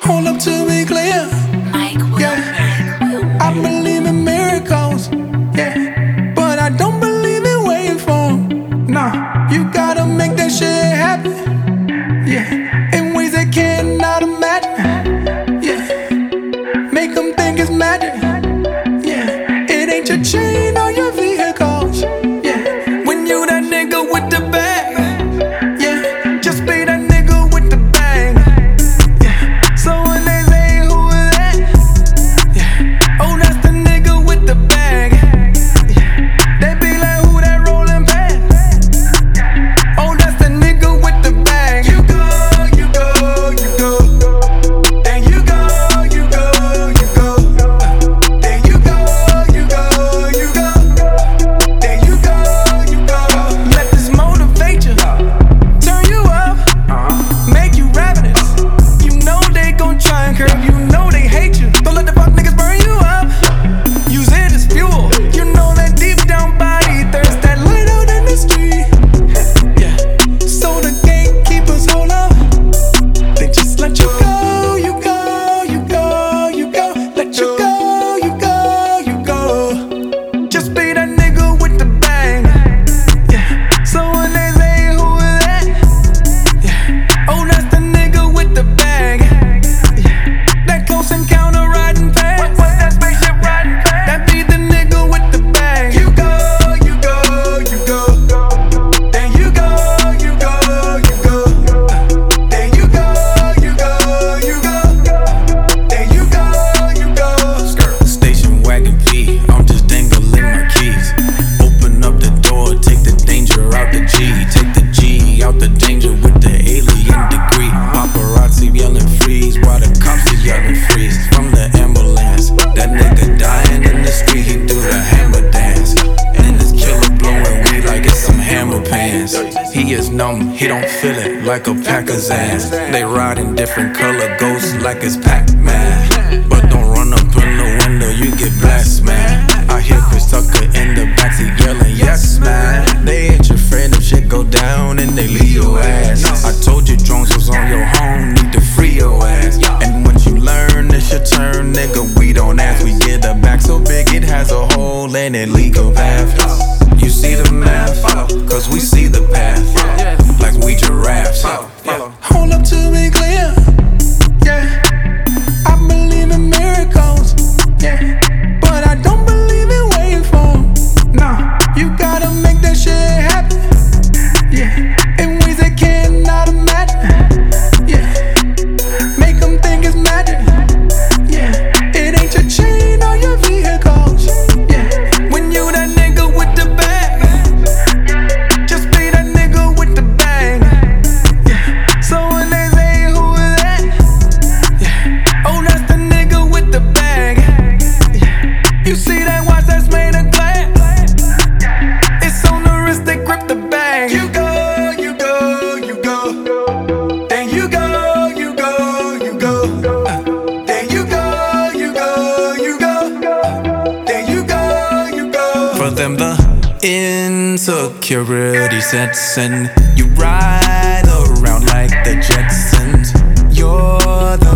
Hold up to be clear. Yeah, I believe in miracles. Yeah, but I don't believe in waiting for 'em. Nah, you gotta make that shit happen. Yeah, in ways they cannot imagine. Yeah, make them think it's magic. Yeah, it ain't your chain or your vehicles. Yeah, when you that nigga with the bag. Yeah, just be that nigga with the bag. Yeah, so when they say who is that? Yeah, oh that's the nigga with the bag. Yeah, they be like who that rolling past? Oh that's the nigga with the bag. You go, you go, you go. Then you go, you go, you go. Then you go, you go, you go. Then you go, you go. Let this motivate you, turn you up, make you ravenous. You know they gon' try and curb, you know they hate you. Don't let the fuck niggas burn you up. Use it as fuel. You know that deep down body thirst, that light out in the street. Yeah, so the gatekeepers hold up. They just let you go, you go, you go, you go. Let you go, you go, you go. Just be that nigga with the bang. Yeah, so when they say who is that? Yeah, oh that's the nigga with the bag. Yeah, that close encounter riding past. What's that spaceship riding past? That be the nigga with the bag. You go, you go, you go. Then you go, you go, you go. Then you go, you go, you go. Then you go, you go. Station wagon P, I'm just dangling my keys. Open up the door, take the danger out the G. Take the G out the danger with the alien degree. Paparazzi yelling freeze while the cops are yelling freeze. From the ambulance, that nigga dying in the street, he do the hammer dance. And this killer blowing weed like it's some hammer pants. He is numb, he don't feel it like a Packers ass. They ride in different color ghosts like it's Pac-Man. But don't run up in the window, you get blessed, man. I hear Chris Tucker in the backseat yelling, yes, man. They ain't your friend if shit go down and they leave your ass. I told you drones was on your home, need to free your ass. And once you learn, it's your turn, nigga, we don't ask. We get a back so big it has a hole and it leak a path. You see the math, cause we see the path. Like we giraffes. Hold up to be clear. Yeah, I believe in miracles. Yeah, but I don't believe in waiting for 'em. Nah, you gotta make that shit happen. Yeah, in ways they cannot imagine. Yeah, make them think it's magic. Yeah, it ain't your chain or your vehicles. Yeah, when you that nigga with the bag. Just be that nigga with the bag. Yeah, so when they say who is that? Yeah, oh that's the nigga with the bag. Yeah, you see that watch that's made of glass? It's on the wrist, they grip the bag. You go, you go, you go. Then you go, you go, you go. Then you go, you go, you go. Then you go, you go. For them the insecurity sets in. You ride around like the Jetsons. You're the